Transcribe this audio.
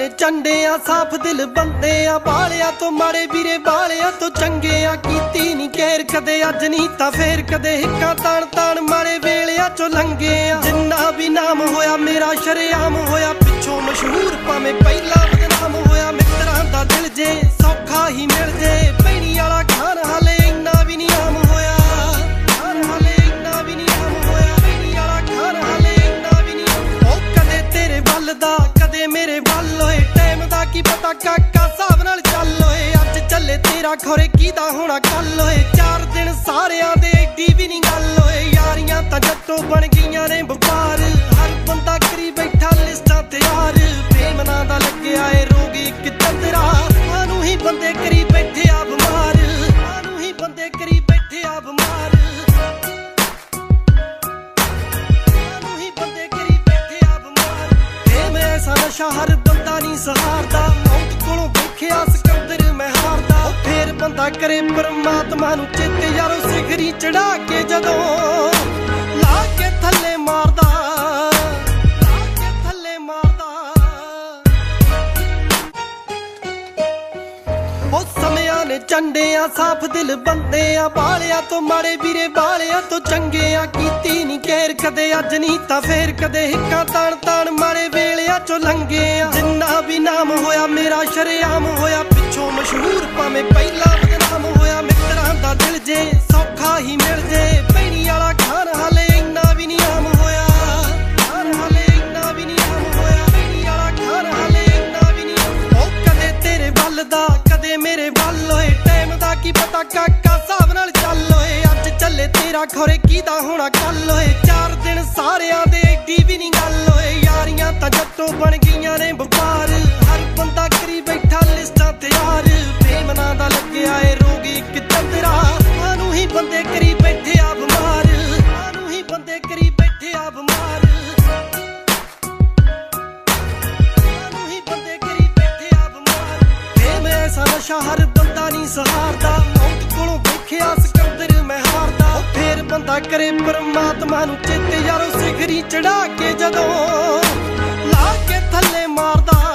ਨੇ ਝੰਡੇ ਆ ਸਾਫ ਦਿਲ ਬੰਦੇ ਆ ਬਾਲਿਆਂ ਤੋਂ ਮਾੜੇ ਵੀਰੇ ਬਾਲਿਆਂ ਤੋਂ ਚੰਗੇ ਆ ਕੀਤੀ ਨਹੀਂ ਕੇਰ ਕਦੇ ਅੱਜ ਨਹੀਂ ਤਾਂ ਫੇਰ ਕਦੇ ਹਿੱਕਾਂ ਤਾਣ ਤਾਣ ਮਾੜੇ ਵੇਲਿਆਂ ਚੋਂ ਲੰਘੇ ਆ ਜਿੰਨਾ ਵੀ ਨਾਮ ਹੋਇਆ ਮੇਰਾ ਸ਼ਰੇਆਮ ਹੋਇਆ ਪਿੱਛੋਂ ਮਸ਼ਹੂਰ ਭਾਵੇਂ ਪਹਿਲਾਂ ਬਦਨਾਮ ਹੋਇਆ ਮਿੱਤਰਾਂ ਦਾ ਦਿਲ ਜੇ ਸੌਖਾ ਹੀ ਮਿਲ ਜੇ ਪੈਣੀ ਵਾਲਾ ਖਾਨ ਹਾਲੇ ਇੰਨਾ ਵੀ ਨਹੀਂ ਆਮ ਹੋਇਆ ਖਾਨ ਹਾਲੇ ਇੰਨਾ ਵੀ ਨਹੀਂ ਆਮ ਹੋਇਆ ਪੈਣੀ ਵਾਲਾ ਖਾਨ ਹਾਲੇ ਇੰਨਾ ਵੀ ਨਹੀਂ ਉਹ ਕਦੇ ਤੇਰੇ ਵੱਲ ਦਾ ਕਦੇ ਮੇਰੇ ਵੱਲ ਹੋਏ ਟਾਈਮ ਦਾ ਕੀ ਪਤਾ ਕਾਕਾ ਹਿਸਾਬ ਨਾਲ ਚੱਲ ਓਏ ਅੱਜ ਚੱਲੇ ਤੇਰਾ ਖੋਰੇ ਕਿਹਦਾ ਹੋਣਾ ਕੱਲ ਓਏ 4 ਦਿਨ ਸਾਰਿਆਂ ਦੇ ਏਡੀ ਵੀ ਨਹੀਂ ਗੱਲ ਓਏ ਯਾਰੀਆਂ ਤਾਂ ਜੱਟੋਂ ਬਣ ਗਈਆਂ ਨੇ ਵਪਾਰ ਹਰ ਬੰਦਾ ਕਰੀ ਬੈਠਾ ਲਿਸਟਾਂ ਤਿਆਰ ਬੇਮਨਾਂ ਦਾ ਲੱਗਿਆ ਏ ਰੋਗ ਇੱਕ ਚੰਦਰਾ ਆਨੂੰ ਹੀ ਬੰਦੇ ਕਰੀ ਬੈਠੇ ਆ ਬਿਮਾਰ ਆਨੂੰ ਹੀ ਬੰਦੇ ਕਰੀ ਬੈਠੇ ਆ ਬਿਮਾਰ ਆਨੂੰ ਹੀ ਬੰਦੇ ਕਰੀ ਬੈਠੇ ਆ ਬਿਮਾਰ ਇਹ ਮੈਂ ਐਸਾ ਨਸ਼ਾ ਹਰ ਬੰਦਾ ਨਹੀਂ ਸਹਾਰਦਾ ਮੌਤ ਕੋਲੋਂ ਦੇਖਿਆ ਸਿਕੰਦਰ ਮੈਂ ਹਾਰਦਾ ਫੇਰ ਬੰਦਾ ਕਰੇ ਪਰਮਾਤਮਾ ਨੂੰ ਚੇਤੇ ਯਾਰੋ ਸਿਖਰੀ ਚੜਾ ਕੇ ਜਦੋਂ ਲਾ ਕੇ ਥੱਲੇ ਮਾਰਦਾ ਉਹ ਸਮਿਆਂ ਨੇ ਝੰਡੇ ਆ ਸਾਫ ਦਿਲ ਬੰਦੇ ਆ ਬਾਲਿਆਂ ਤੋਂ ਮਾੜੇ ਵੀਰੇ ਬਾਲਿਆਂ ਤੋਂ ਚੰਗੇ ਆ ਕੀਤੀ ਨਹੀਂ ਕੇਰ ਕਦੇ ਅੱਜ ਨਹੀਂ ਤਾਂ ਫੇਰ ਕਦੇ ਹਿੱਕਾਂ ਤਾਣ ਤਾਣ ਮਾੜੇ ਵੇਲਿਆਂ ਚੋਂ ਲੰਘੇ ਆ ਜਿੰਨਾ ਵੀ ਨਾਮ ਹੋਇਆ ਮੇਰਾ ਸ਼ਰੇਆਮ ਹੋਇਆ ਪਿੱਛੋਂ ਮਸ਼ਹੂਰ ਭਾਵੇਂ ਪਹਿਲਾਂ ਬਦਨਾਮ ਹੋਇਆ ਮਿੱਤਰਾਂ ਦਾ ਦਿਲ ਜੇ ਸੌਖਾ ਹੀ ਮਿਲ ਜੇ ਪੈਣੀ ਵਾਲਾ ਖਾਨ ਹਾਲੇ ਇੰਨਾ ਵੀ ਨਹੀਂ ਆਮ ਹੋਇਆ ਖਾਨ ਹਾਲੇ ਇੰਨਾ ਵੀ ਨਹੀਂ ਆਮ ਹੋਇਆ ਪੈਣੀ ਵਾਲਾ ਖਾਨ ਹਾਲੇ ਇੰਨਾ ਵੀ ਨਹੀਂ ਉਹ ਕਦੇ ਤੇਰੇ ਵੱਲ ਦਾ ਕਦੇ ਮੇਰੇ ਵੱਲ ਹੋਏ ਟਾਈਮ ਦਾ ਕੀ ਪਤਾ ਕਾਕਾ ਹਿਸਾਬ ਨਾਲ ਚੱਲ ਓਏ ਅੱਜ ਚੱਲੇ ਤੇਰਾ ਖੋਰੇ ਕਿਹਦਾ ਹੋਣਾ ਕੱਲ ਓਏ 4 ਦਿਨ ਸਾਰਿਆਂ ਦੇ ਏਡੀ ਵੀ ਨਹੀਂ ਗੱਲ ਓਏ ਯਾਰੀਆਂ ਤਾਂ ਜੱਟੋਂ ਬਣ ਗਈਆਂ ਨੇ ਵਪਾਰ ਹਰ ਬੰਦਾ ਕਰੀ ਬੈਠਾ ਲਿਸਟਾਂ ਤਿਆਰ ਬੇਮਨਾਂ ਦਾ ਲੱਗਿਆ ਏ ਰੋਗ ਇੱਕ ਚੰਦਰਾ ਆਨੂੰ ਹੀ ਬੰਦੇ ਕਰੀ ਬੈਠੇ ਆ ਬਿਮਾਰ ਆਨੂੰ ਹੀ ਬੰਦੇ ਕਰੀ ਬੈਠੇ ਆ ਬਿਮਾਰ ਆਨੂੰ ਹੀ ਬੰਦੇ ਕਰੀ ਬੈਠੇ ਆ ਬਿਮਾਰ ਇਹ ਮੈਂ ਐਸਾ ਨਸ਼ਾ ਹਰ ਬੰਦਾ ਨਹੀਂ ਸਹਾਰਦਾ ਮੌਤ ਕੋਲੋਂ ਦੇਖਿਆ ਸਿਕੰਦਰ ਮੈਂ ਹਾਰਦਾ ਫੇਰ ਬੰਦਾ ਕਰੇ ਪਰਮਾਤਮਾ ਨੂੰ ਚੇਤੇ ਯਾਰੋ ਸਿਖਰੀ ਚੜਾ ਕੇ ਜਦੋਂ ਲਾ ਕੇ ਥੱਲੇ ਮਾਰਦਾ